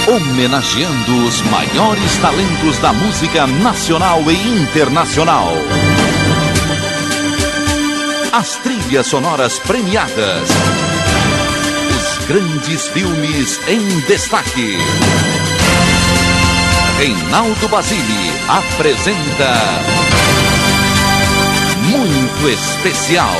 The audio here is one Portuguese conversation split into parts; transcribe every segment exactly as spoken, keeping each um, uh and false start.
homenageando os maiores talentos da música nacional e internacional. As trilhas sonoras premiadas. Os grandes filmes em destaque. Reinaldo Basile apresenta Muito Especial.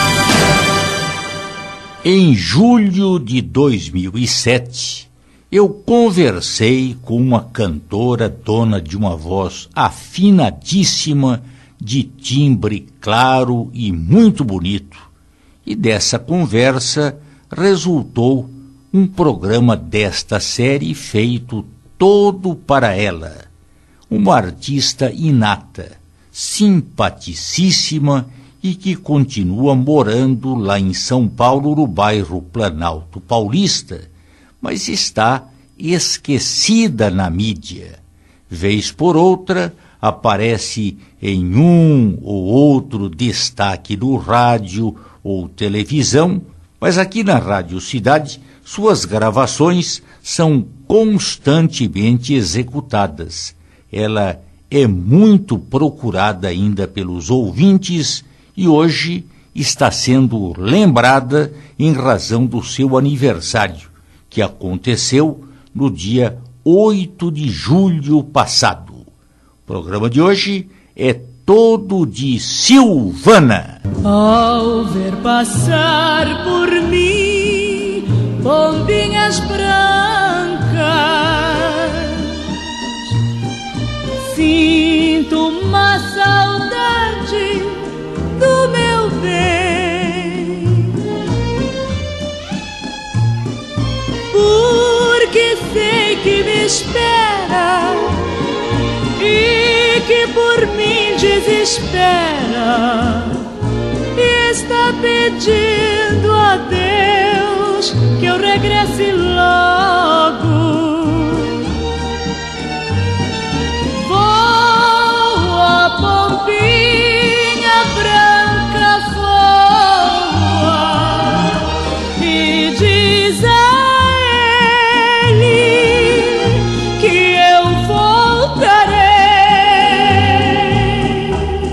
Em julho de dois mil e sete, eu conversei com uma cantora dona de uma voz afinadíssima, de timbre claro e muito bonito. E dessa conversa resultou um programa desta série feito todo para ela. Uma artista inata, simpaticíssima e que continua morando lá em São Paulo, no bairro Planalto Paulista, mas está esquecida na mídia. Vez por outra, aparece em um ou outro destaque no rádio ou televisão, mas aqui na Rádio Cidade, suas gravações são constantemente executadas. Ela é muito procurada ainda pelos ouvintes e hoje está sendo lembrada em razão do seu aniversário, que aconteceu no dia oito de julho passado. O programa de hoje é todo de Silvana. Ao ver passar por mim pombinhas brancas, sinto uma saudade do meu bem, porque sei que me espera e que por mim desespera e está pedindo a Deus que eu regresse logo. Voa, pombinha branca, voa e diz a ele que eu voltarei,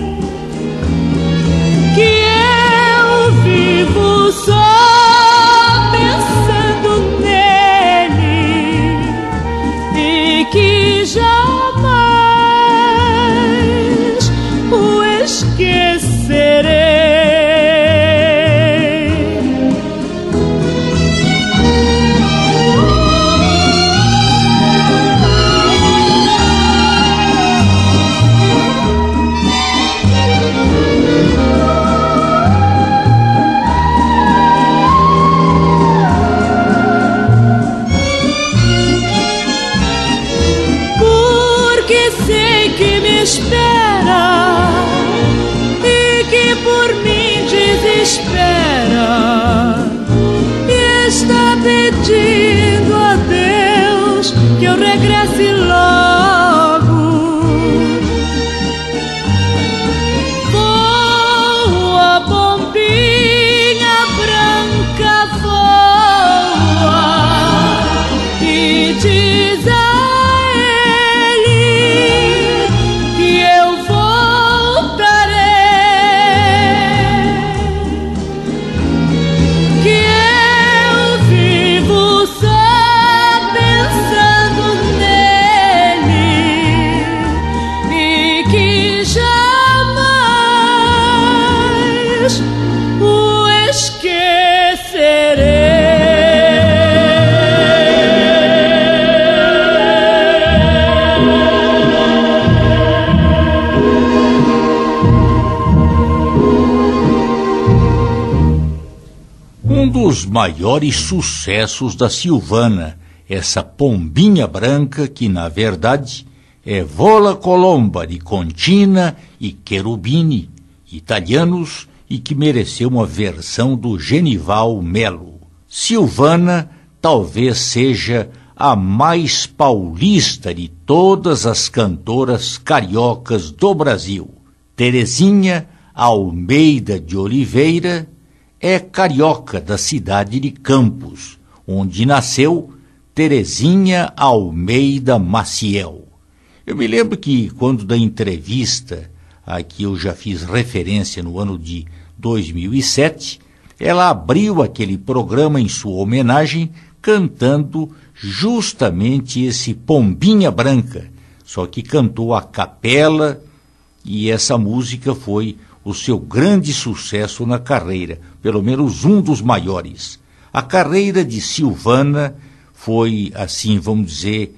que eu vivo só pensando nele e que jamais o esquecerei. Porque sei que me espera e que por mim desespera e está pedindo a Deus que eu regresse logo. Voa, pombinha branca, voa e diz a ele que eu voltarei, que eu vivo só pensando nele e que jamais o esquecerei. Um dos maiores sucessos da Silvana, essa pombinha branca que, na verdade, é Vola Colomba de Contina e Cherubini, italianos, e que mereceu uma versão do Genival Melo. Silvana talvez seja a mais paulista de todas as cantoras cariocas do Brasil. Terezinha Almeida de Oliveira é carioca da cidade de Campos, onde nasceu Terezinha Almeida Maciel. Eu me lembro que quando da entrevista a que eu já fiz referência no ano de dois mil e sete, ela abriu aquele programa em sua homenagem cantando justamente esse Pombinha Branca, só que cantou a capela, e essa música foi o seu grande sucesso na carreira, pelo menos um dos maiores. A carreira de Silvana foi, assim vamos dizer,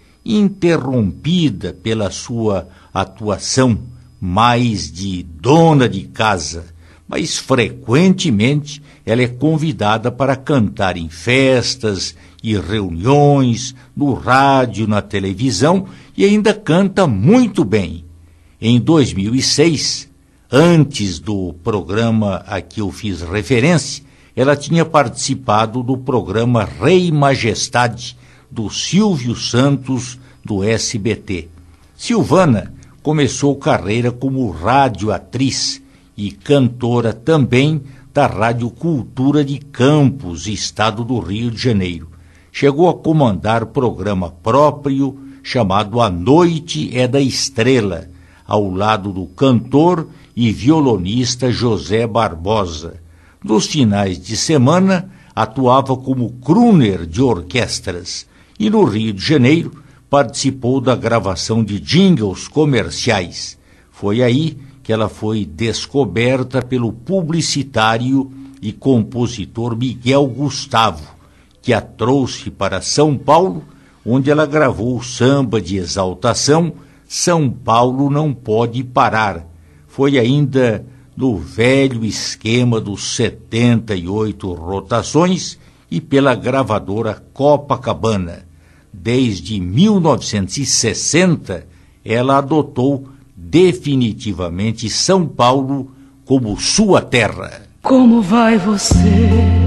interrompida pela sua atuação mais de dona de casa, mas frequentemente ela é convidada para cantar em festas e reuniões, no rádio, na televisão, e ainda canta muito bem. Em dois mil e seis, antes do programa a que eu fiz referência, ela tinha participado do programa Rei Majestade, do Silvio Santos, do S B T. Silvana começou carreira como radioatriz e cantora também da Rádio Cultura de Campos, estado do Rio de Janeiro. Chegou a comandar programa próprio chamado A Noite é da Estrela, ao lado do cantor e violonista José Barbosa. Nos finais de semana, atuava como crooner de orquestras e no Rio de Janeiro participou da gravação de jingles comerciais. Foi aí que ela foi descoberta pelo publicitário e compositor Miguel Gustavo, que a trouxe para São Paulo, onde ela gravou o samba de exaltação São Paulo Não Pode Parar. Foi ainda no velho esquema dos setenta e oito rotações e pela gravadora Copacabana. Desde mil novecentos e sessenta, ela adotou definitivamente São Paulo como sua terra. Como vai você?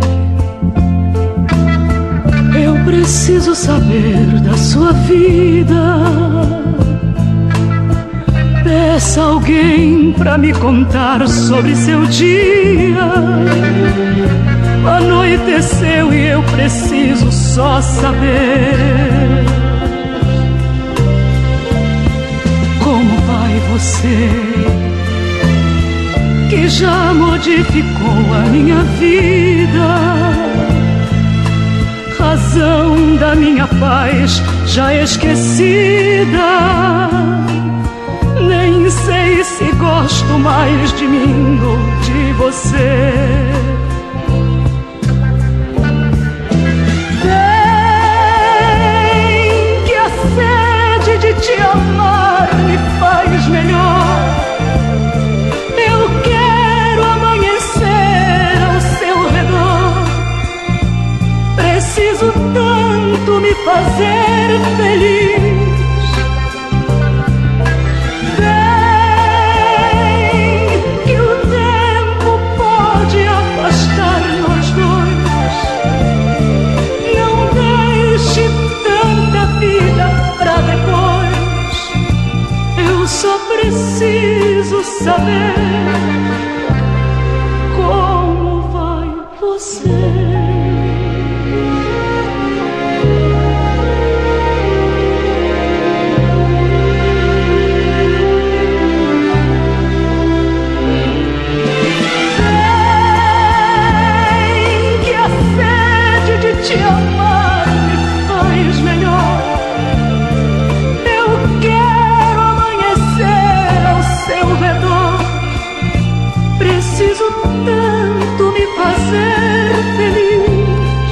Eu preciso saber da sua vida. Peça alguém pra me contar sobre seu dia. Anoiteceu e eu preciso só saber. Como vai você, que já modificou a minha vida? Razão da minha paz já esquecida. Nem sei se gosto mais de mim ou de você. Vem que a sede de te amar me faz melhor. Eu quero amanhecer ao seu redor. Preciso tanto me fazer feliz. Preciso saber como vai você. Sei que a sede de te amar me faz melhor. Eu quero amanhecer ao seu redor. Preciso tanto me fazer feliz.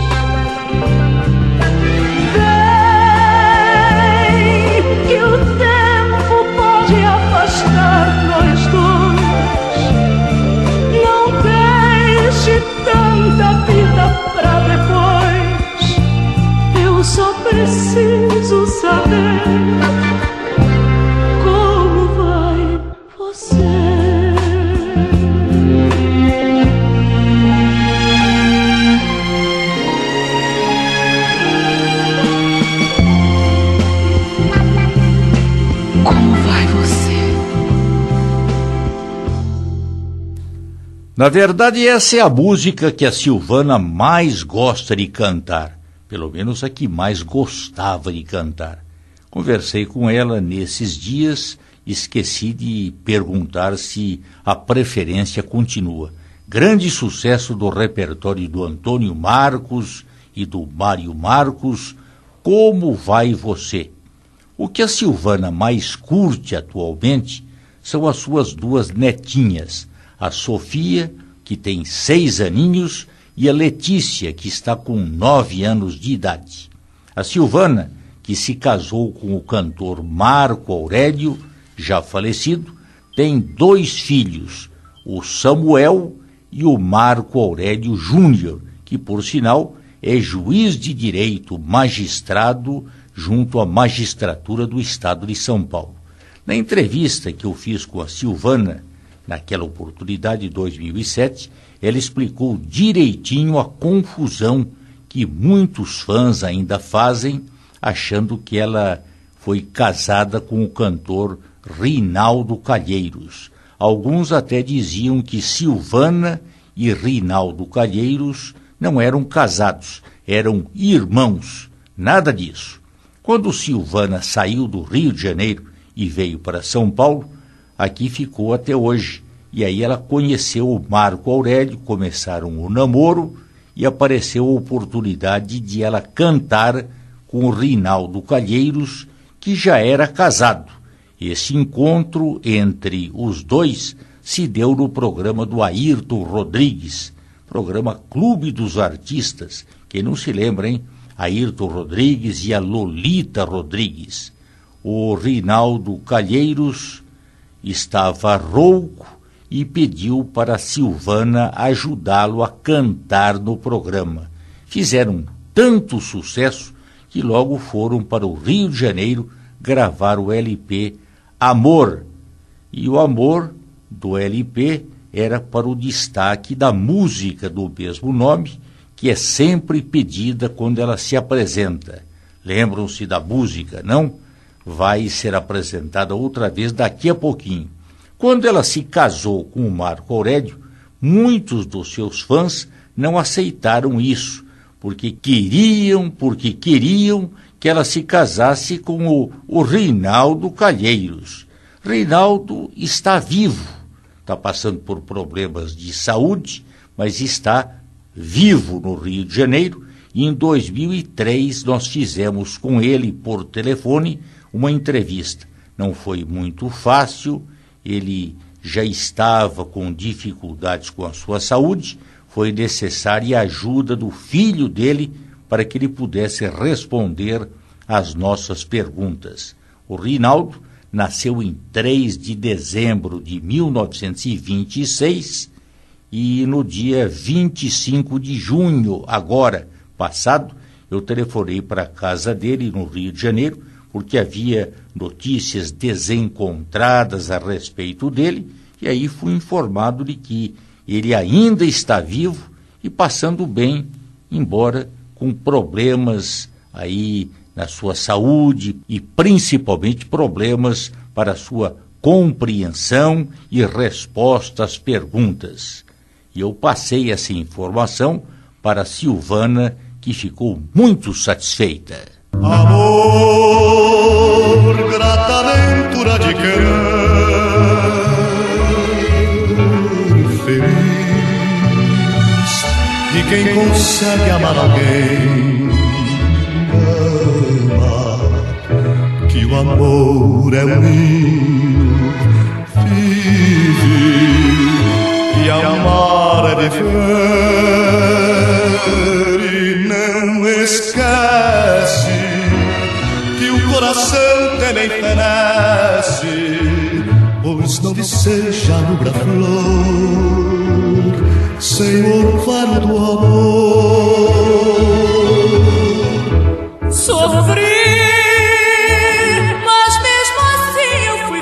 Vem que o tempo pode afastar nós dois. Não deixe tanta vida pra depois. Eu só preciso saber como vai você. Como vai você? Na verdade, essa é a música que a Silvana mais gosta de cantar. pelo menos a que mais gostava de cantar. Conversei com ela nesses dias, esqueci de perguntar se a preferência continua. Grande sucesso do repertório do Antônio Marcos e do Mário Marcos, Como Vai Você? O que a Silvana mais curte atualmente são as suas duas netinhas, a Sofia, que tem seis aninhos, e a Letícia, que está com nove anos de idade. A Silvana, que se casou com o cantor Marco Aurélio, já falecido, tem dois filhos, o Samuel e o Marco Aurélio Júnior, que, por sinal, é juiz de direito magistrado junto à magistratura do estado de São Paulo. Na entrevista que eu fiz com a Silvana, naquela oportunidade, em dois mil e sete, ela explicou direitinho a confusão que muitos fãs ainda fazem, achando que ela foi casada com o cantor Rinaldo Calheiros. Alguns até diziam que Silvana e Rinaldo Calheiros não eram casados, eram irmãos. Nada disso. Quando Silvana saiu do Rio de Janeiro e veio para São Paulo, aqui ficou até hoje. E aí ela conheceu o Marco Aurélio, começaram o namoro e apareceu a oportunidade de ela cantar com o Rinaldo Calheiros, que já era casado. Esse encontro entre os dois se deu no programa do Ayrton Rodrigues, programa Clube dos Artistas. Quem não se lembra, hein? Ayrton Rodrigues e a Lolita Rodrigues. O Rinaldo Calheiros estava rouco e pediu para a Silvana ajudá-lo a cantar no programa. Fizeram tanto sucesso que logo foram para o Rio de Janeiro gravar o L P Amor. E o Amor do L P era para o destaque da música do mesmo nome, que é sempre pedida quando ela se apresenta. Lembram-se da música, não? Vai ser apresentada outra vez daqui a pouquinho. Quando ela se casou com o Marco Aurélio, muitos dos seus fãs não aceitaram isso, porque queriam, porque queriam que ela se casasse com o, o Rinaldo Calheiros. Rinaldo está vivo, está passando por problemas de saúde, mas está vivo no Rio de Janeiro, e em dois mil e três nós fizemos com ele por telefone uma entrevista. Não foi muito fácil, ele já estava com dificuldades com a sua saúde, foi necessária a ajuda do filho dele para que ele pudesse responder às nossas perguntas. O Rinaldo nasceu em três de dezembro de mil novecentos e vinte e seis e no dia vinte e cinco de junho, agora passado, eu telefonei para a casa dele no Rio de Janeiro, porque havia notícias desencontradas a respeito dele, e aí fui informado de que ele ainda está vivo e passando bem, embora com problemas aí na sua saúde e principalmente problemas para a sua compreensão e resposta às perguntas. E eu passei essa informação para a Silvana, que ficou muito satisfeita. Amor, grata aventura de querer feliz, de quem consegue amar alguém, ama, que o amor é um ninho, vive, e amar é viver, e não esquece que o coração também fenece, pois não deseja nubra flor sem o orvalho do amor. Sofri, mas mesmo assim eu fui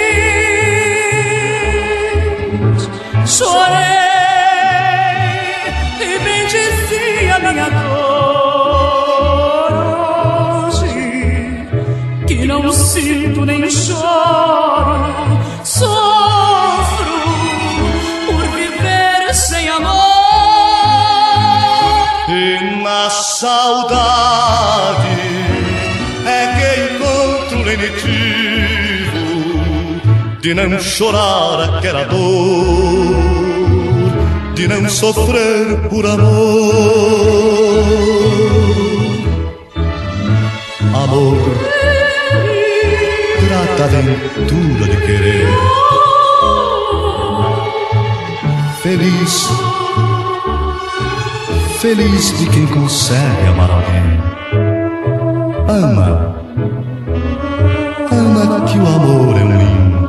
feliz. Chorei e bendizi a minha dor hoje, que não sinto nem choro, sofro por viver sem amor. E na saudade de não chorar aquela dor, de não sofrer por amor. Amor, grata aventura de querer, feliz, feliz de quem consegue amar alguém. Ama, ama que o amor é um hino.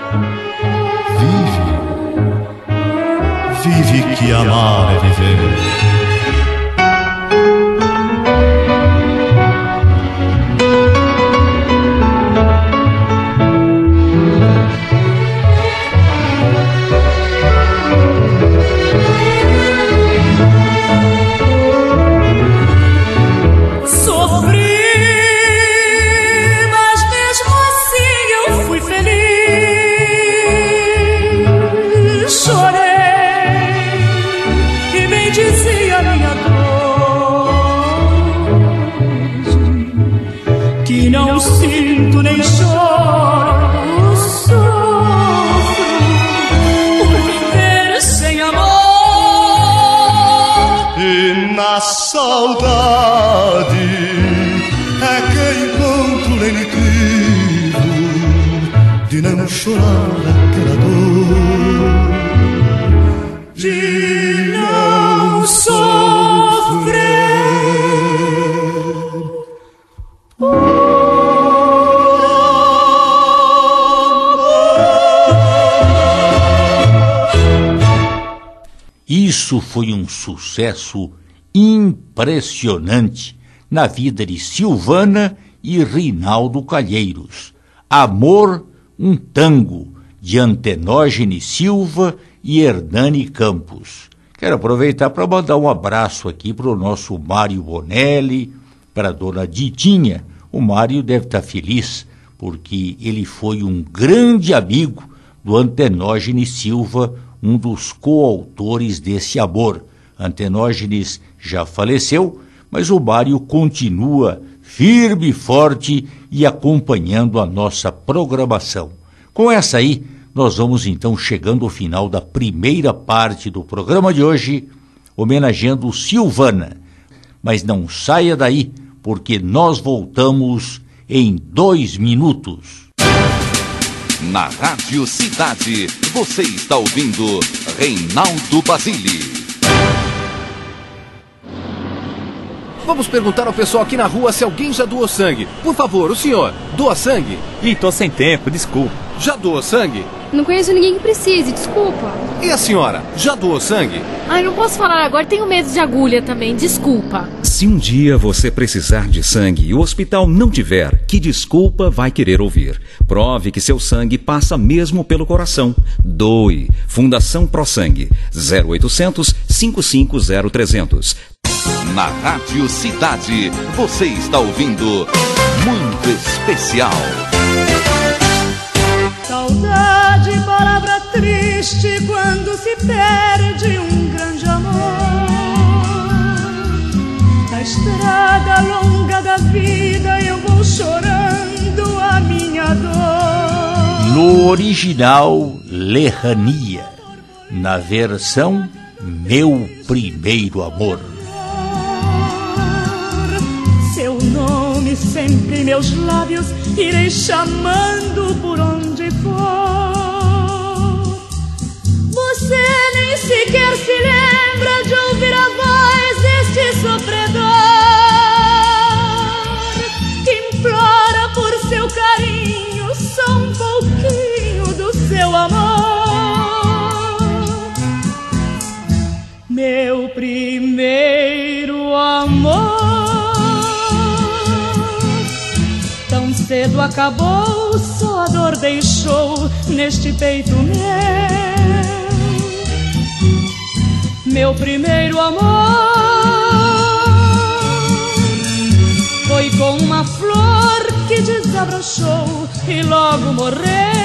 Vive, vive que amar é viver. A saudade é que encontro o lenitivo de não chorar aquela dor, de não sofrer. Isso foi um sucesso impressionante na vida de Silvana e Rinaldo Calheiros. Amor, um tango, de Antenógenes Silva e Hernani Campos. Quero aproveitar para mandar um abraço aqui para o nosso Mário Bonelli, para a dona Ditinha. O Mário deve estar feliz, porque ele foi um grande amigo do Antenógenes Silva, um dos coautores desse Amor. Antenógenes já faleceu, mas o Mário continua firme e forte e acompanhando a nossa programação. Com essa aí, nós vamos então chegando ao final da primeira parte do programa de hoje, homenageando Silvana. Mas não saia daí, porque nós voltamos em dois minutos. Na Rádio Cidade, você está ouvindo Reinaldo Basile. Vamos perguntar ao pessoal aqui na rua se alguém já doou sangue. Por favor, o senhor, doa sangue? Ih, tô sem tempo, desculpa. Já doou sangue? Não conheço ninguém que precise, desculpa. E a senhora, já doou sangue? Ai, não posso falar agora, tenho medo de agulha também, desculpa. Se um dia você precisar de sangue e o hospital não tiver, que desculpa vai querer ouvir? Prove que seu sangue passa mesmo pelo coração. Doe. Fundação ProSangue. zero oitocentos, cinco cinco zero, trezentos. Na Rádio Cidade, você está ouvindo Muito Especial. Saudade, palavra triste quando se perde um grande amor. Na estrada longa da vida eu vou chorando a minha dor. No original, Lerrania. Na versão, Meu Primeiro Amor. Seu nome sempre em meus lábios, irei chamando por onde for. Você nem sequer se lembra de ouvir a voz deste sofredor que implora por seu carinho só um pouquinho do seu amor. Meu primeiro amor cedo acabou, só a dor deixou neste peito meu. Meu primeiro amor foi como uma flor que desabrochou e logo morreu.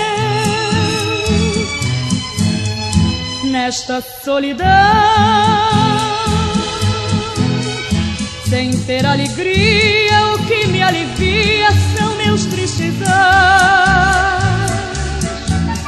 Nesta solidão, sem ter alegria, o que me alivia são meus tristes anos.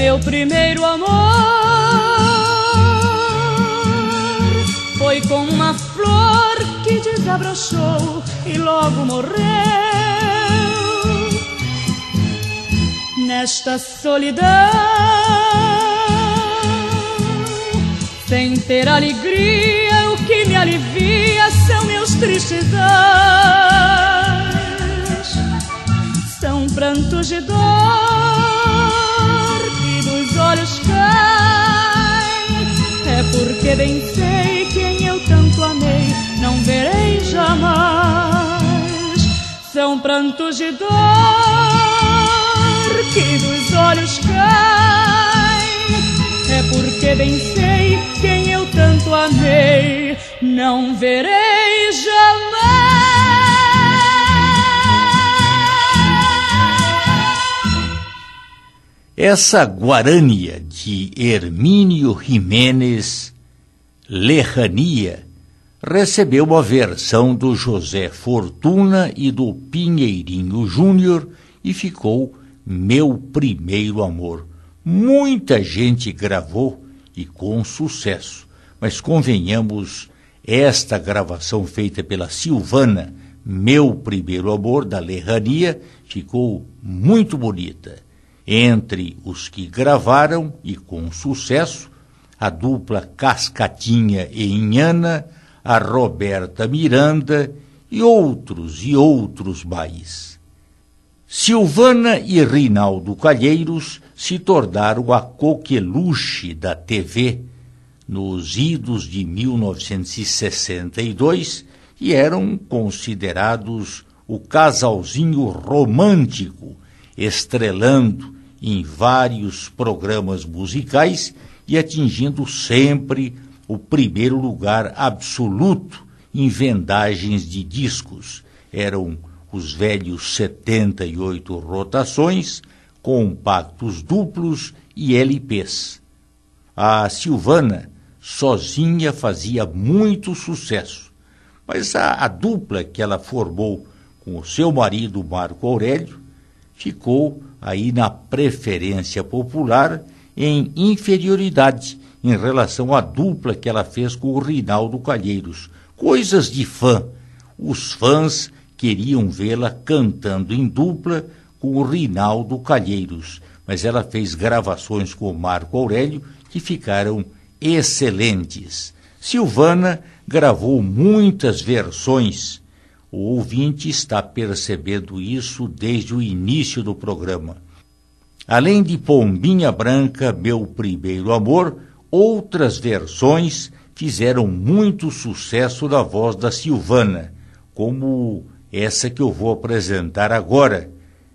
Meu primeiro amor foi como uma flor que desabrochou e logo morreu. Nesta solidão, sem ter alegria, o que me alivia são meus tristes anos. São prantos de dor que dos olhos caem. É porque bem sei quem eu tanto amei, não verei jamais. São prantos de dor que dos olhos caem. É porque bem sei quem eu tanto amei, não verei jamais. Essa guarânia de Hermínio Jiménez, Lejania, recebeu uma versão do José Fortuna e do Pinheirinho Júnior e ficou Meu Primeiro Amor. Muita gente gravou e com sucesso, mas convenhamos, esta gravação feita pela Silvana, Meu Primeiro Amor, da Lejania, ficou muito bonita. Entre os que gravaram e com sucesso, a dupla Cascatinha e Inhana, a Roberta Miranda e outros e outros mais. Silvana e Rinaldo Calheiros se tornaram a coqueluche da T V nos idos de mil novecentos e sessenta e dois e eram considerados o casalzinho romântico, estrelando em vários programas musicais e atingindo sempre o primeiro lugar absoluto em vendagens de discos. Eram os velhos setenta e oito rotações, compactos duplos e L Ps. A Silvana sozinha fazia muito sucesso, mas a, a dupla que ela formou com o seu marido Marco Aurélio ficou aí na preferência popular em inferioridade em relação à dupla que ela fez com o Rinaldo Calheiros. Coisas de fã. Os fãs queriam vê-la cantando em dupla com o Rinaldo Calheiros, mas ela fez gravações com o Marco Aurélio que ficaram excelentes. Silvana gravou muitas versões. O ouvinte está percebendo isso desde o início do programa. Além de Pombinha Branca, Meu Primeiro Amor, outras versões fizeram muito sucesso na voz da Silvana, como essa que eu vou apresentar agora.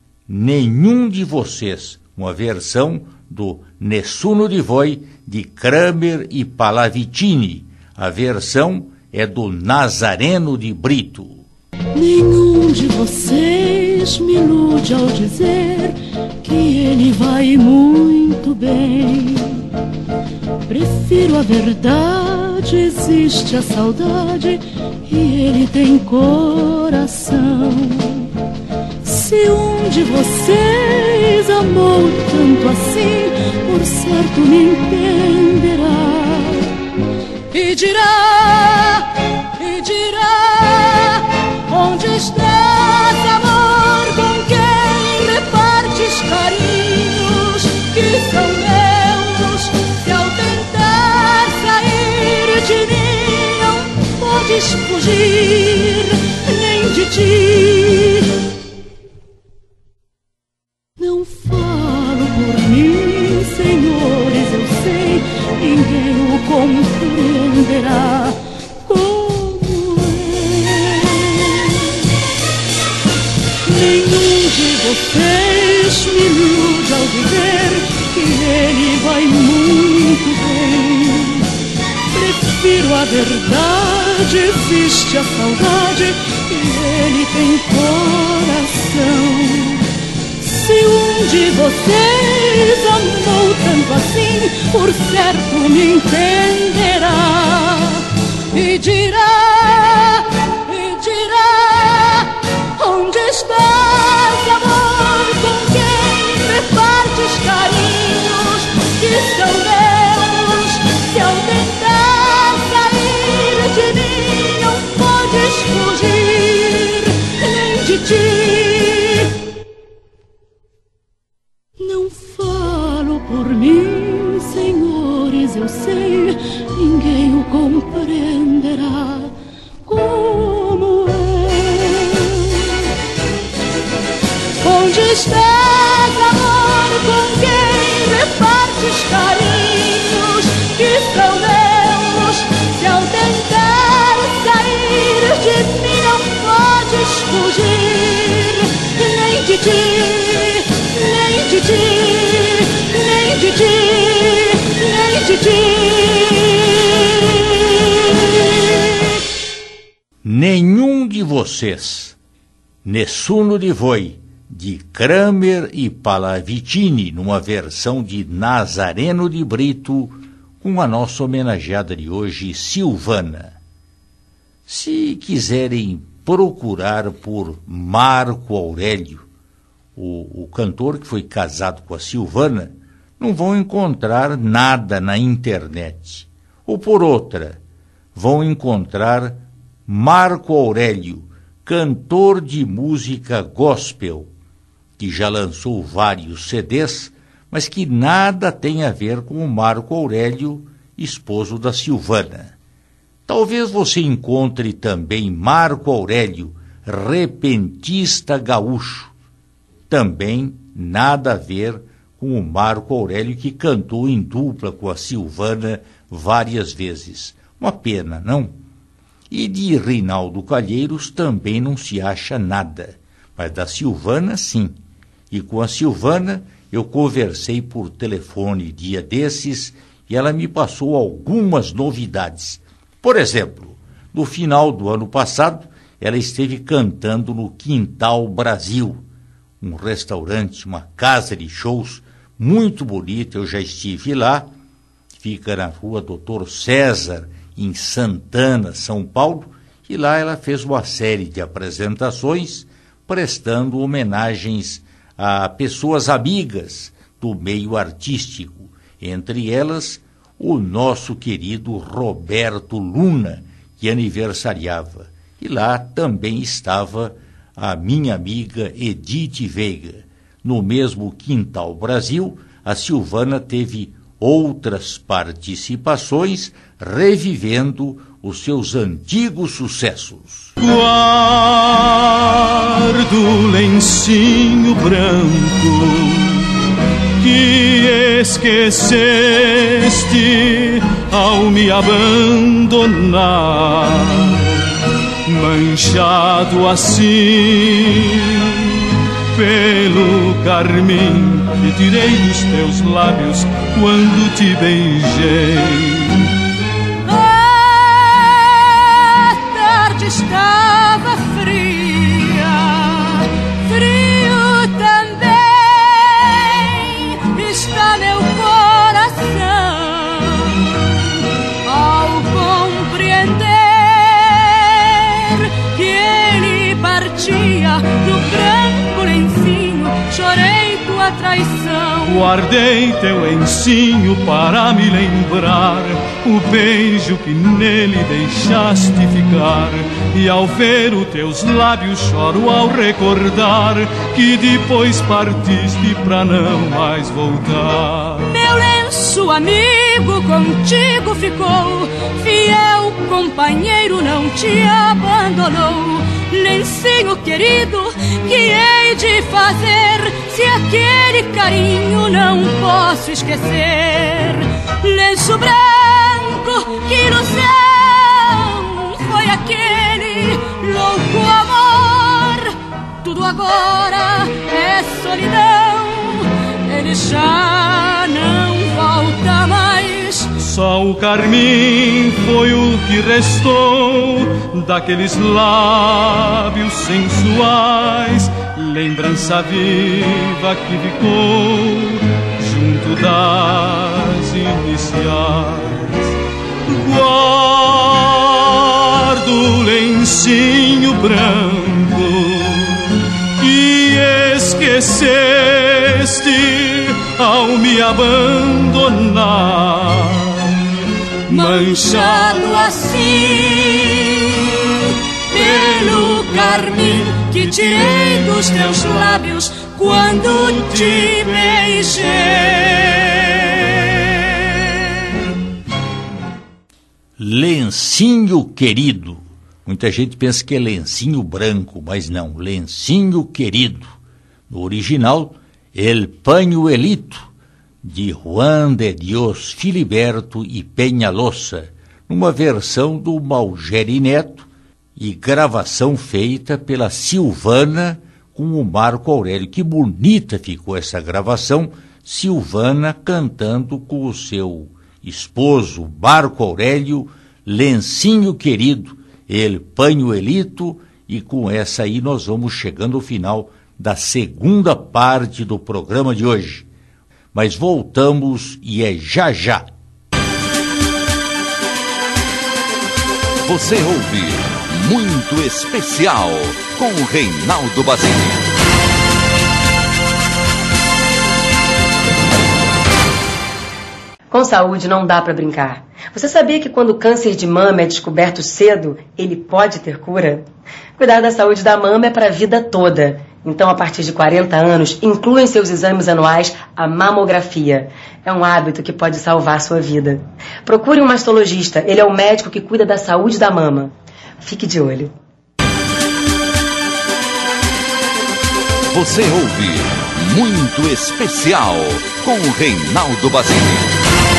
Nenhum de vocês, uma versão do Nessuno di Voi, de Kramer e Pallavicini. A versão é do Nazareno de Brito. Nenhum de vocês me ilude ao dizer que ele vai muito bem. Prefiro a verdade, existe a saudade e ele tem coração. Se um de vocês amou tanto assim, por certo me entenderá e dirá, e dirá: onde estás, amor, com quem repartes carinhos que são meus? Se ao tentar sair de mim não podes fugir nem de ti. Não falo por mim, senhores, eu sei, ninguém o compreenderá. Nenhum de vocês me ilude ao dizer que ele vai muito bem. Prefiro a verdade, existe a saudade e ele tem coração. Se um de vocês amou tanto assim, por certo me entenderá e dirá, e dirá: onde estás, amor, com quem repartes carinhos Não falo por mim, senhores, eu sei, ninguém o compreenderá como é. Onde estás, amor, com quem repartes carinhos que são meus? Se ao tentar sair de mim não podes fugir, nem de ti, nem de ti, nem de ti, nem de ti. Nenhum de vocês, Nessuno di voi, de Kramer e Pallavicini, numa versão de Nazareno de Brito, com a nossa homenageada de hoje, Silvana. Se quiserem procurar por Marco Aurélio, o, o cantor que foi casado com a Silvana, não vão encontrar nada na internet. Ou por outra, vão encontrar Marco Aurélio, cantor de música gospel, que já lançou vários C Ds, mas que nada tem a ver com o Marco Aurélio, esposo da Silvana. Talvez você encontre também Marco Aurélio, repentista gaúcho. Também nada a ver com o Marco Aurélio que cantou em dupla com a Silvana várias vezes. Uma pena, não? E de Reinaldo Calheiros também não se acha nada, mas da Silvana sim. E com a Silvana eu conversei por telefone dia desses e ela me passou algumas novidades. Por exemplo, no final do ano passado, ela esteve cantando no Quintal Brasil, um restaurante, uma casa de shows muito bonita. Eu já estive lá, fica na rua Doutor César, em Santana, São Paulo, e lá ela fez uma série de apresentações prestando homenagens a pessoas amigas do meio artístico, entre elas o nosso querido Roberto Luna, que aniversariava. E lá também estava a minha amiga Edith Veiga. No mesmo Quintal Brasil, a Silvana teve outras participações, revivendo os seus antigos sucessos. Guardo o lencinho branco que esqueceste ao me abandonar, manchado assim pelo carmim que tirei dos teus lábios quando te beijei. A tarde estava fria, frio também está meu coração, ao compreender que ele partia no branco lencinho, chorei tua traição. Guardei teu ensinho para me lembrar o beijo que nele deixaste ficar, e ao ver os teus lábios choro ao recordar que depois partiste pra não mais voltar. Meu lenço amigo contigo ficou, fiel companheiro não te abandonou. Lencinho querido, que hei de fazer se aquele carinho não posso esquecer? Lenço branco, que ilusão foi aquele louco amor? Tudo agora é solidão, ele já não volta mais. Só o carmim foi o que restou daqueles lábios sensuais, lembrança viva que ficou junto das iniciais. Guardo o lencinho branco que esqueceste ao me abandonar, manchado assim pelo carmim que tirei dos teus lábios quando te beijei. Lencinho querido. Muita gente pensa que é lencinho branco, mas não, lencinho querido. No original, El Pañuelito, de Juan de Dios Filiberto e Peñalosa, numa versão do Malgeri Neto e gravação feita pela Silvana com o Marco Aurélio. Que bonita ficou essa gravação, Silvana cantando com o seu esposo Marco Aurélio, Lencinho Querido, El Pañuelito, e com essa aí nós vamos chegando ao final da segunda parte do programa de hoje. Mas voltamos e é já já. Você ouve Muito Especial com o Reinaldo Basile. Com saúde não dá para brincar. Você sabia que quando o câncer de mama é descoberto cedo, ele pode ter cura? Cuidar da saúde da mama é para a vida toda. Então, a partir de quarenta anos, inclua em seus exames anuais a mamografia. É um hábito que pode salvar sua vida. Procure um mastologista, ele é o médico que cuida da saúde da mama. Fique de olho. Você ouve Muito Especial com o Reinaldo Basile.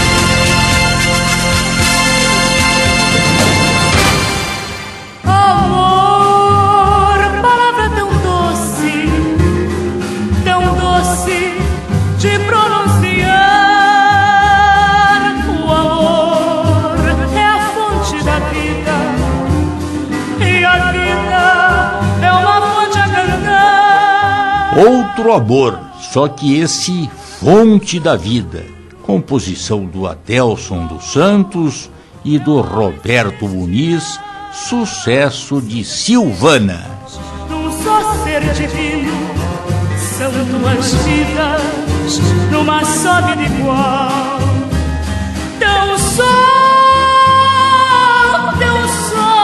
Outro amor, só que esse Fonte da Vida, composição do Adelson dos Santos e do Roberto Muniz, sucesso de Silvana. Num só ser divino, são duas vidas, numa só vida igual. Tão só, tão só,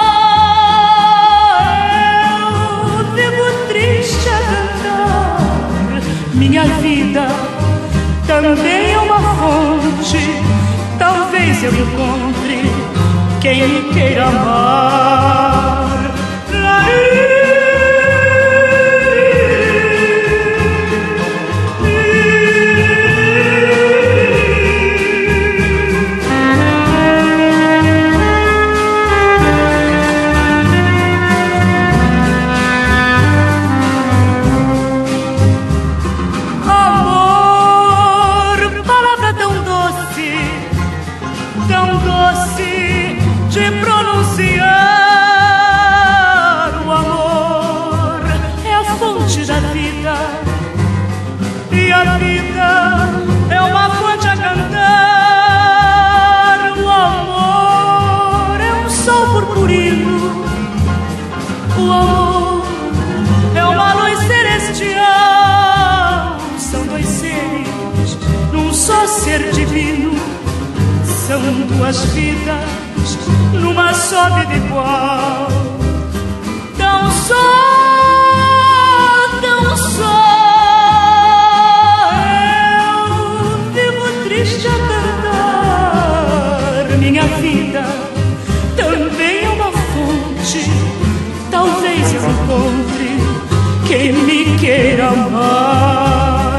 eu vivo triste a cantar. Minha vida também é uma fonte, talvez eu encontre quem me queira amar. São duas vidas, numa só vida igual. Tão só, tão só, eu vivo triste a cantar. Minha vida também é uma fonte, talvez eu encontre quem me queira amar.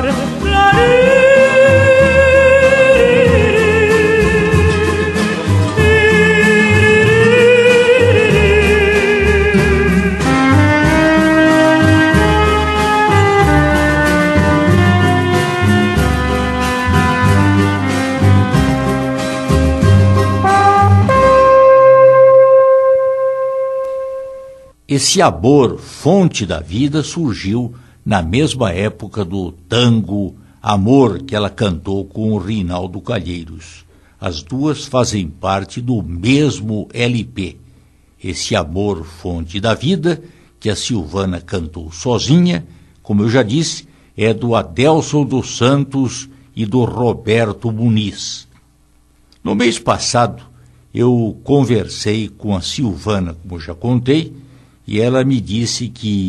Esse amor, fonte da vida, surgiu na mesma época do tango Amor, que ela cantou com o Rinaldo Calheiros. As duas fazem parte do mesmo L P. Esse Amor, fonte da vida, que a Silvana cantou sozinha, como eu já disse, é do Adelson dos Santos e do Roberto Muniz. No mês passado, eu conversei com a Silvana, como já contei, e ela me disse que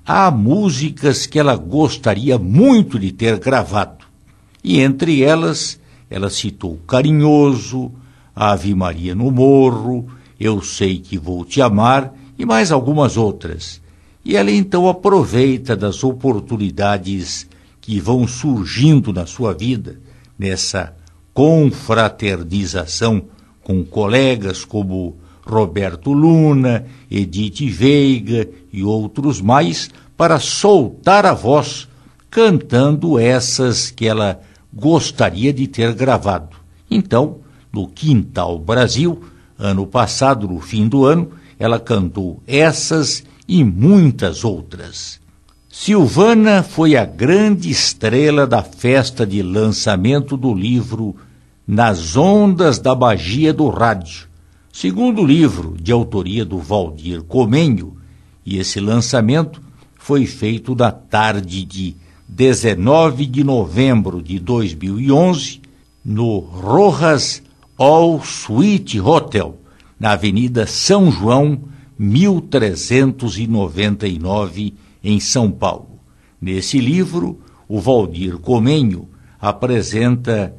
há músicas que ela gostaria muito de ter gravado. E entre elas, ela citou Carinhoso, Ave Maria no Morro, Eu Sei Que Vou Te Amar e mais algumas outras. E ela então aproveita das oportunidades que vão surgindo na sua vida, nessa confraternização com colegas como Roberto Luna, Edith Veiga e outros mais, para soltar a voz, cantando essas que ela gostaria de ter gravado. Então, no Quintal Brasil, ano passado, no fim do ano, ela cantou essas e muitas outras. Silvana foi a grande estrela da festa de lançamento do livro Nas Ondas da Magia do Rádio, segundo livro de autoria do Valdir Comenho, e esse lançamento foi feito na tarde de dezenove de novembro de dois mil e onze, no Rojas All Suite Hotel, na Avenida São João, mil trezentos e noventa e nove, em São Paulo. Nesse livro, o Valdir Comenho apresenta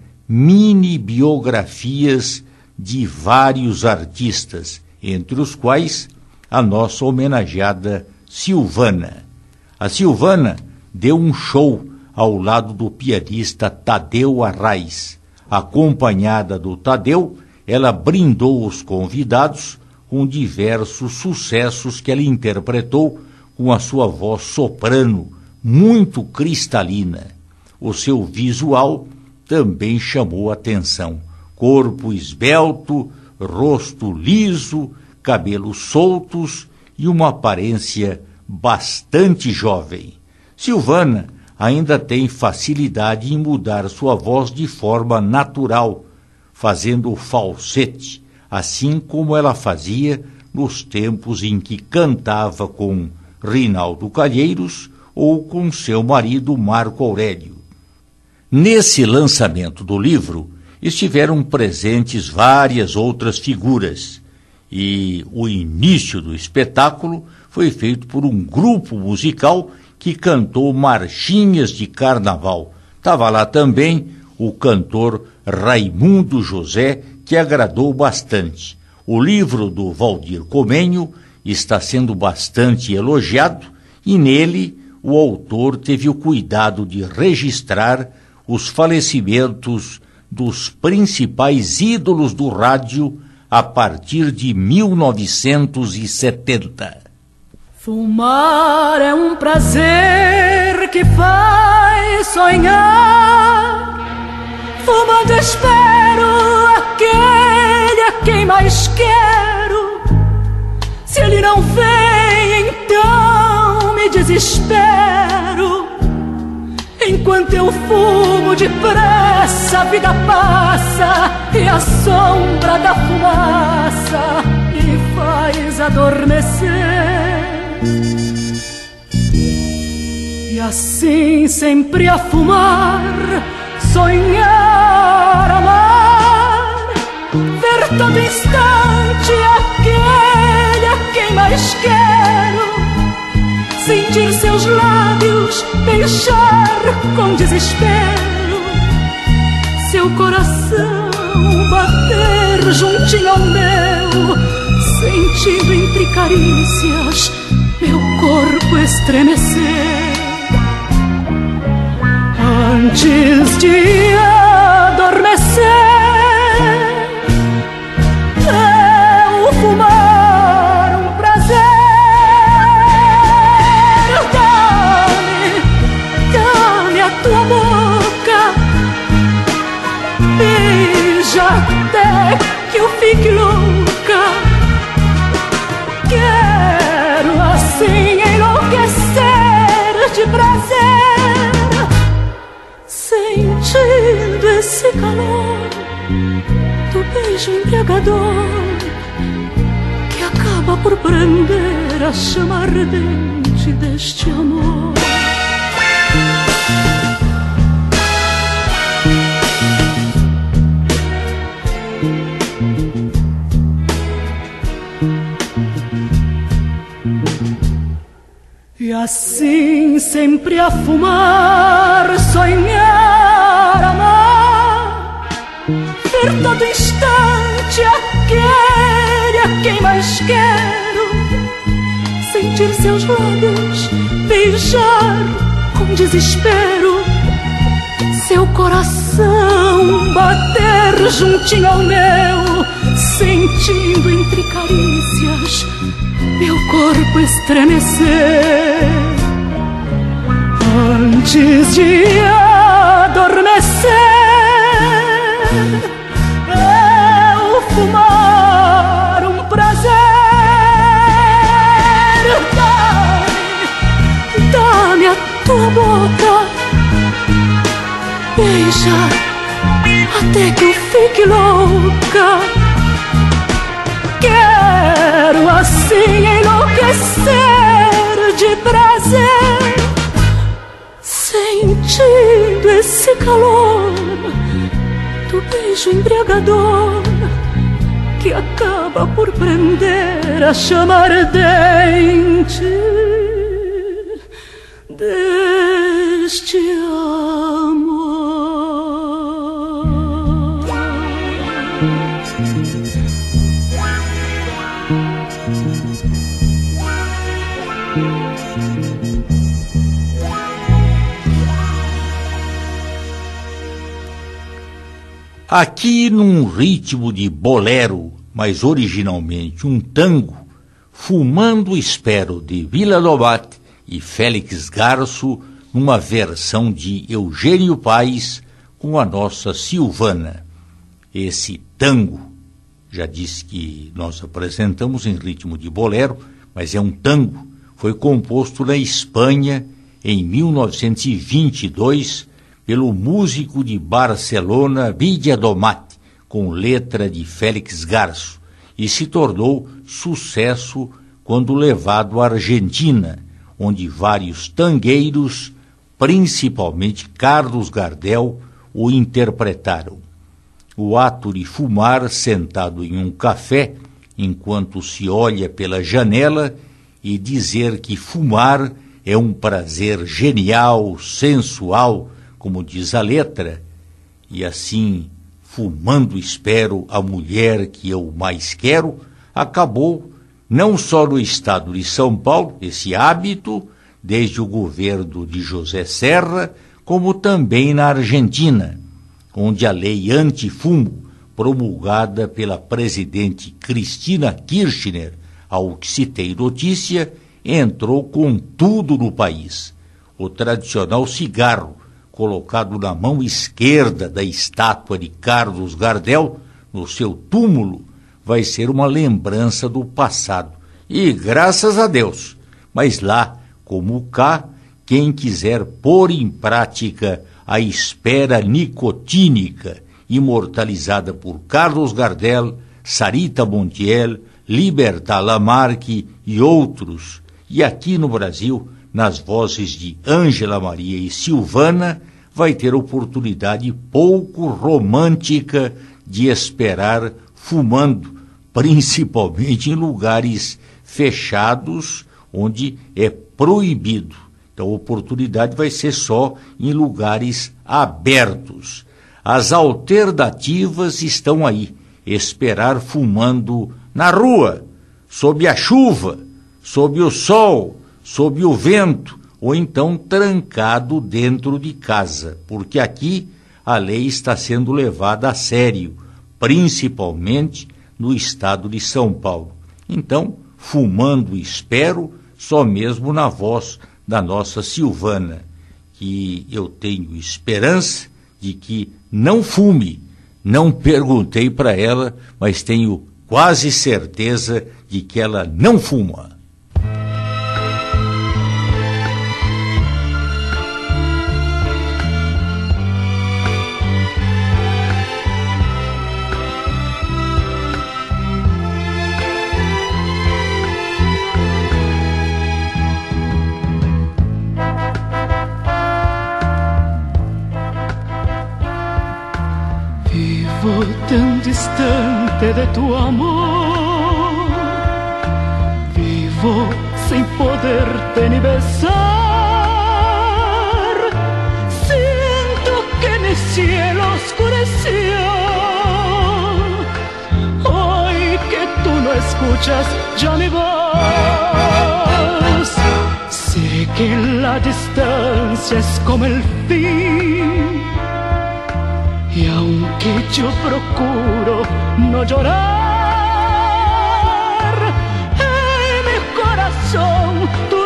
mini-biografias de vários artistas, entre os quais a nossa homenageada Silvana. A Silvana deu um show ao lado do pianista Tadeu Arraiz. Acompanhada do Tadeu, ela brindou os convidados com diversos sucessos que ela interpretou com a sua voz soprano, muito cristalina. O seu visual também chamou atenção. Corpo esbelto, rosto liso, cabelos soltos e uma aparência bastante jovem. Silvana ainda tem facilidade em mudar sua voz de forma natural, fazendo falsete, assim como ela fazia nos tempos em que cantava com Rinaldo Calheiros ou com seu marido Marco Aurélio. Nesse lançamento do livro estiveram presentes várias outras figuras, e o início do espetáculo foi feito por um grupo musical que cantou marchinhas de carnaval. Estava lá também o cantor Raimundo José, que agradou bastante. O livro do Valdir Comenho está sendo bastante elogiado e nele o autor teve o cuidado de registrar os falecimentos dos principais ídolos do rádio a partir de mil novecentos e setenta. Fumar é um prazer que faz sonhar. Fumando espero aquele a quem mais quero. Se ele não vem, então me desespero. Enquanto eu fumo depressa, a vida passa e a sombra da fumaça me faz adormecer. E assim sempre a fumar, sonhar, amar, ver todo instante aquele a quem mais quero, sentir seus lábios beijar com desespero, seu coração bater juntinho ao meu, sentindo entre carícias meu corpo estremecer. Antes de adormecer, eu fumar um prazer. Dá-me, dá-me a tua boca, beija até que eu fique louca. Quero assim enlouquecer de prazer, sentindo esse calor do beijo embriagador que acaba por prender a chama ardente deste amor. E assim assim sempre a fumar, sonhar, amar, ver todo instante aquele a quem mais quero, sentir seus lábios beijar com desespero, seu coração bater juntinho ao meu, sentindo entre carícias meu corpo estremecer. Antes de adormecer, eu fumar um prazer. Dá-me, dá-me a tua boca, beija até que eu fique louca. Quero assim enlouquecer de prazer, sentindo esse calor do beijo embriagador que acaba por prender a chama ardente deste amor. Aqui num ritmo de bolero, mas originalmente um tango, Fumando Espero, de Vila Lobate e Félix Garço, numa versão de Eugênio Paes com a nossa Silvana. Esse tango, já disse que nós apresentamos em ritmo de bolero, mas é um tango, foi composto na Espanha em mil novecentos e vinte e dois pelo músico de Barcelona Villa Domate, com letra de Félix Garço, e se tornou sucesso quando levado à Argentina, onde vários tangueiros, principalmente Carlos Gardel, o interpretaram. O ato de fumar sentado em um café, enquanto se olha pela janela, e dizer que fumar é um prazer genial, sensual, como diz a letra, e assim, fumando espero a mulher que eu mais quero, acabou não só no estado de São Paulo, esse hábito, desde o governo de José Serra, como também na Argentina, onde a lei antifumo, promulgada pela presidente Cristina Kirchner, ao que citei notícia, entrou com tudo no país. O tradicional cigarro, colocado na mão esquerda da estátua de Carlos Gardel, no seu túmulo, vai ser uma lembrança do passado. E graças a Deus, mas lá, como cá, quem quiser pôr em prática a espera nicotínica, imortalizada por Carlos Gardel, Sarita Montiel, Libertad Lamarque e outros, e aqui no Brasil, nas vozes de Ângela Maria e Silvana, vai ter oportunidade pouco romântica de esperar fumando, principalmente em lugares fechados, onde é proibido. Então a oportunidade vai ser só em lugares abertos. As alternativas estão aí, esperar fumando na rua, sob a chuva, sob o sol, sob o vento, ou então trancado dentro de casa, porque aqui a lei está sendo levada a sério, principalmente no estado de São Paulo. Então, fumando espero, só mesmo na voz da nossa Silvana, que eu tenho esperança de que não fume. Não perguntei para ela, mas tenho quase certeza de que ela não fuma. Tan distante de tu amor, vivo sin poderte ni besar. oscureció. Hoy que tú no escuchas ya mi voz, sé que la distancia es como el fin, y aunque yo procuro no llorar, en mi corazón tú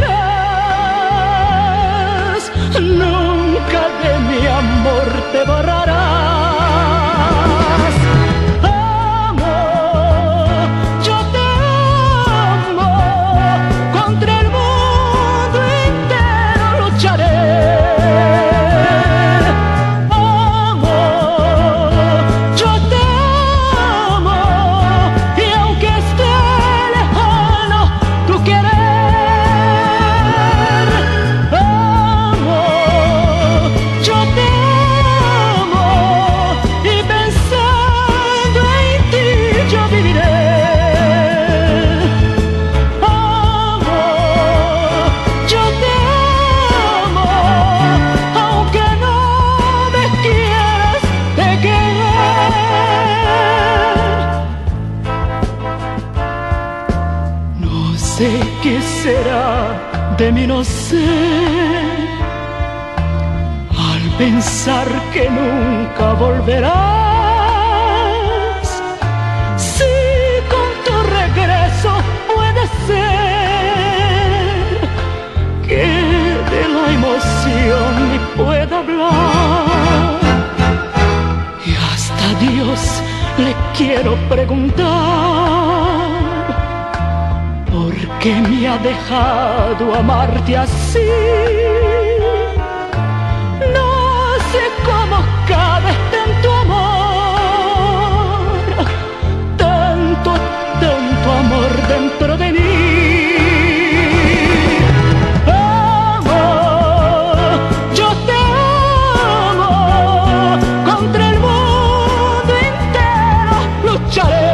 vivirás, nunca de mi amor te borrarás. Amor, yo te amo, contra el mundo entero lucharé. ¿Qué será de mí? No sé, al pensar que nunca volverás. Si con tu regreso puede ser que de la emoción ni pueda hablar, y hasta Dios le quiero preguntar, ¿por qué me ha dejado amarte así? No sé cómo cabe tanto amor, tanto, tanto amor dentro de mí. Amor, yo te amo, contra el mundo entero lucharé.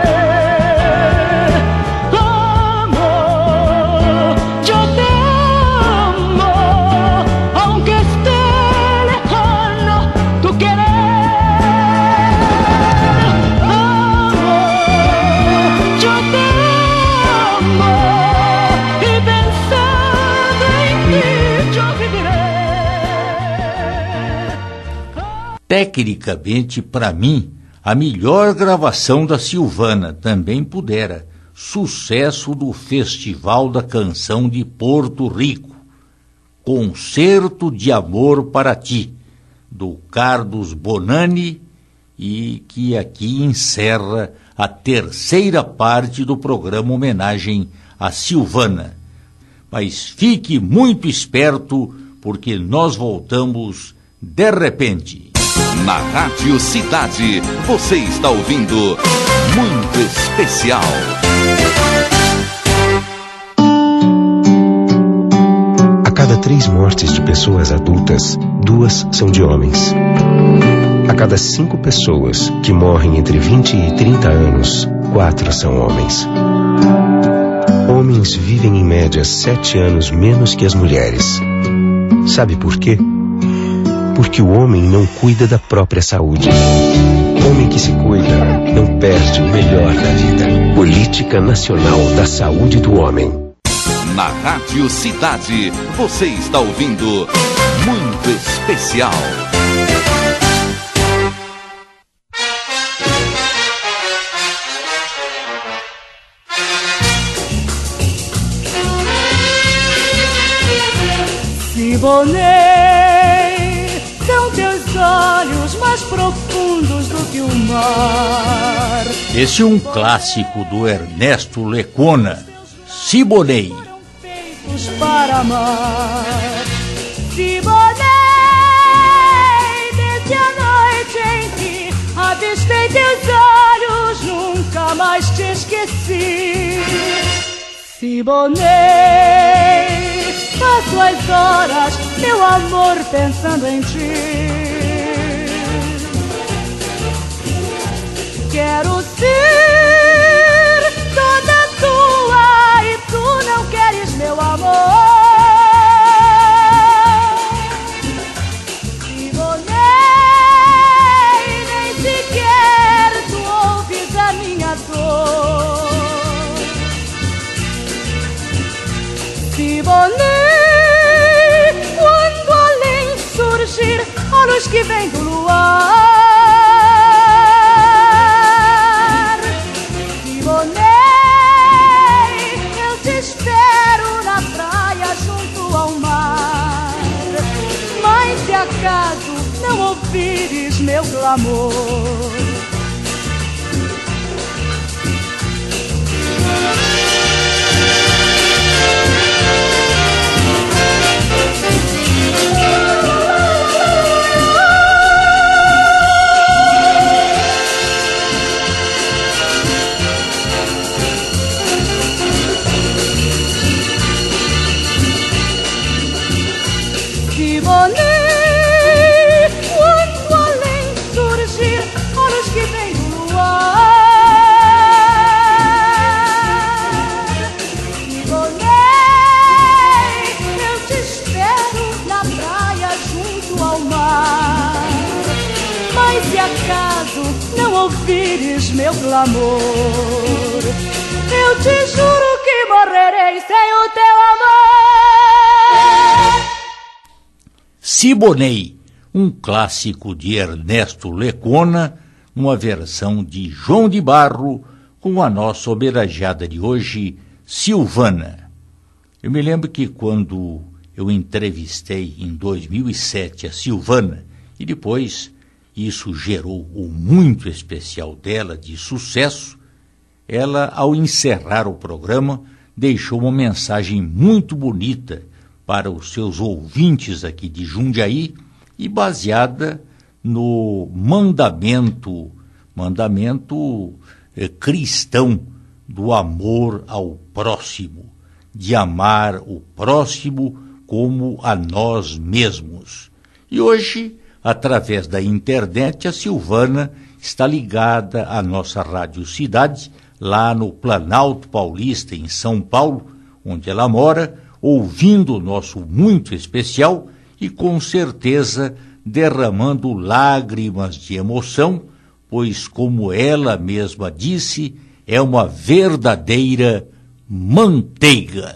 Tecnicamente, para mim, a melhor gravação da Silvana também pudera. Sucesso do Festival da Canção de Porto Rico. Concerto de Amor para Ti, do Carlos Bonani, e que aqui encerra a terceira parte do programa Homenagem a Silvana. Mas fique muito esperto, porque nós voltamos de repente. Na Rádio Cidade, você está ouvindo Muito Especial. A cada três mortes de pessoas adultas, duas são de homens. A cada cinco pessoas que morrem entre vinte e trinta anos, quatro são homens. Homens vivem em média sete anos menos que as mulheres. Sabe por quê? Porque o homem não cuida da própria saúde. Homem que se cuida não perde o melhor da vida. Política Nacional da Saúde do Homem. Na Rádio Cidade, você está ouvindo Muito Especial. Siboney, são teus olhos mais profundos do que o mar. Esse é um clássico do Ernesto Lecona, Siboney. Feitos para amar. Siboney, desde a noite em que avistei teus olhos, nunca mais te esqueci. Siboney, passo as horas, meu amor, pensando em ti. Quero ser toda tua e tu não queres meu amor. Siboney, luz que vem do luar. Siboney, eu te espero na praia junto ao mar. Mas se acaso não ouvires meu clamor, ouvires meu clamor, eu te juro que morrerei sem o teu amor. Siboney, um clássico de Ernesto Lecona, numa versão de João de Barro, com a nossa homenageada de hoje, Silvana. Eu me lembro que quando eu entrevistei em dois mil e sete a Silvana, e depois isso gerou o muito especial dela, de sucesso, ela, ao encerrar o programa, deixou uma mensagem muito bonita para os seus ouvintes aqui de Jundiaí e baseada no mandamento, mandamento eh, cristão do amor ao próximo, de amar o próximo como a nós mesmos. E hoje, através da internet, a Silvana está ligada à nossa Rádio Cidade, lá no Planalto Paulista, em São Paulo, onde ela mora, ouvindo o nosso muito especial e, com certeza, derramando lágrimas de emoção, pois, como ela mesma disse, é uma verdadeira manteiga.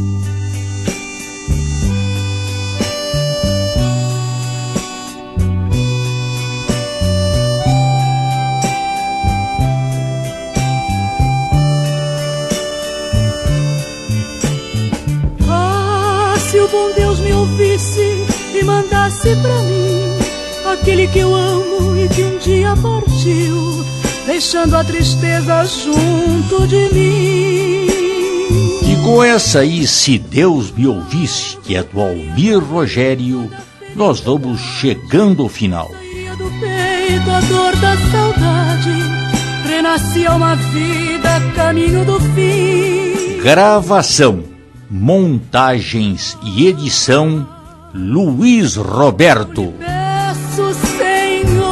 E mandasse pra mim aquele que eu amo e que um dia partiu, deixando a tristeza junto de mim. E com essa aí, Se Deus Me Ouvisse, que é do Almir Rogério, nós vamos chegando ao final. Do peito a dor da saudade, renascia uma vida caminho do fim. Gravação, montagens e edição, Luiz Roberto. Peço, Senhora.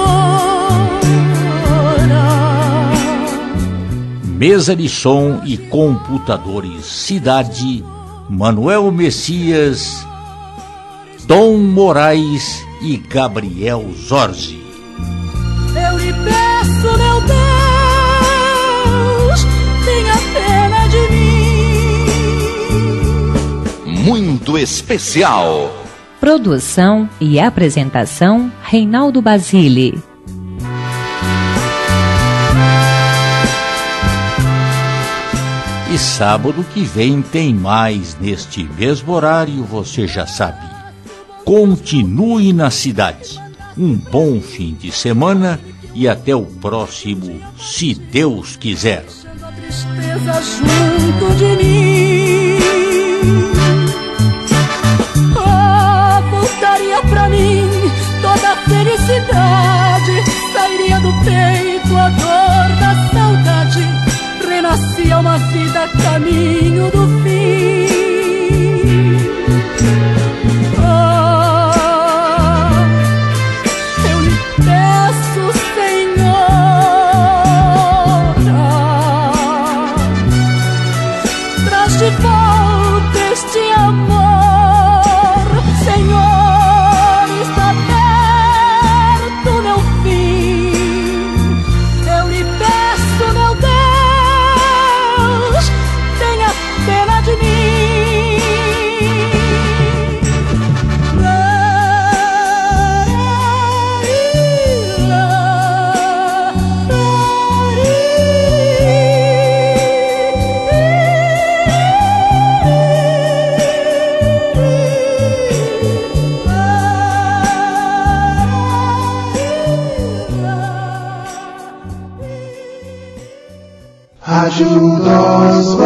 Mesa de som e computadores Cidade, Manuel Messias, Tom Moraes e Gabriel Zorzi. Eu lhe peço, meu Deus, tenha pena de mim. Muito especial. Produção e apresentação, Reinaldo Basile. E sábado que vem tem mais neste mesmo horário, você já sabe. Continue na cidade. Um bom fim de semana e até o próximo, se Deus quiser. A tristeza junto de mim. Voltaria pra mim toda a felicidade, sairia do peito a dor da saudade, renascia uma vida caminho do fim. Ah, eu lhe peço, Senhora, traz de volta este amor. Senhor, está Rádio dos